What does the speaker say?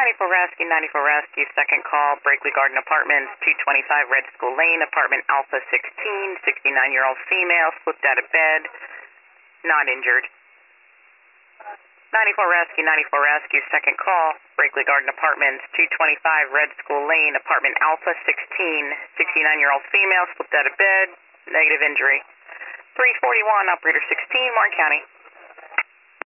94 Rescue, 94 Rescue, second call, Brakely Garden Apartments, 225 Red School Lane, apartment Alpha 16, 69-year-old female, slipped out of bed, not injured. 94 Rescue, 94 Rescue, second call, Brakely Garden Apartments, 225 Red School Lane, apartment Alpha 16, 69-year-old female, slipped out of bed, negative injury. 341, operator 16, Martin County.